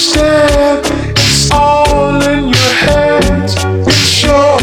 understand? It's all in your head. It's your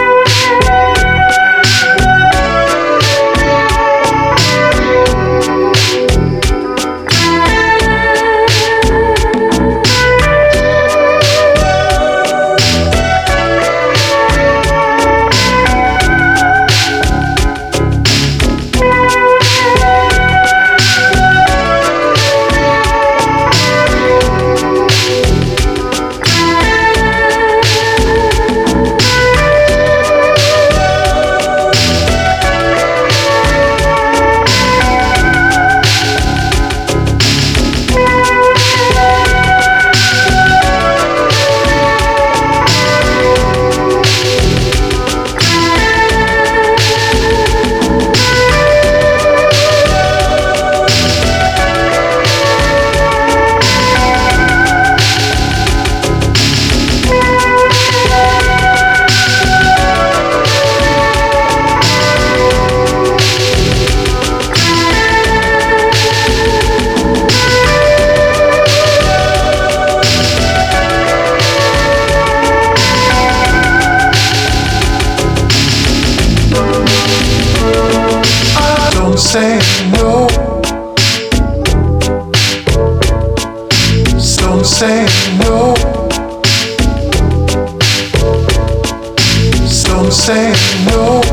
say no. Don't say no. Don't say no.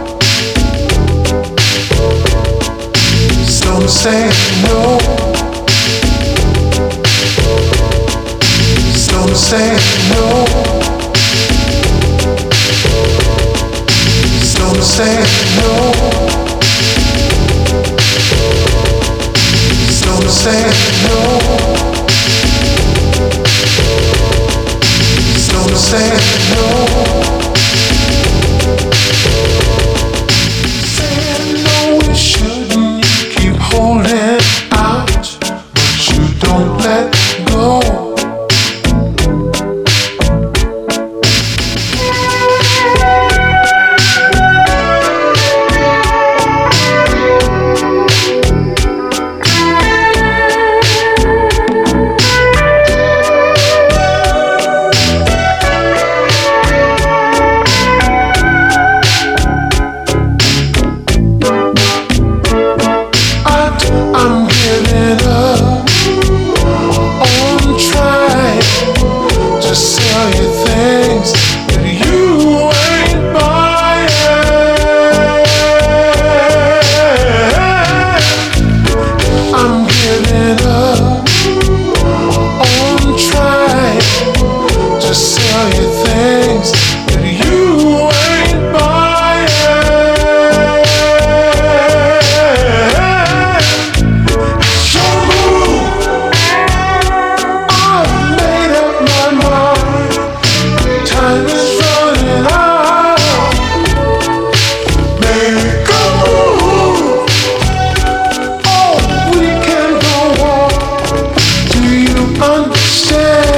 Don't say no. Don't say no. Don't say no. Don't say no. Don't say no. Saying no, we shouldn't. You keep holding out, but you don't let go. I'm giving up on trying to sell you things that you ain't buying. I'm giving up on trying to sell you things that you ain't buying. Time is running out. Make a move. Oh, we can go on. Do you understand?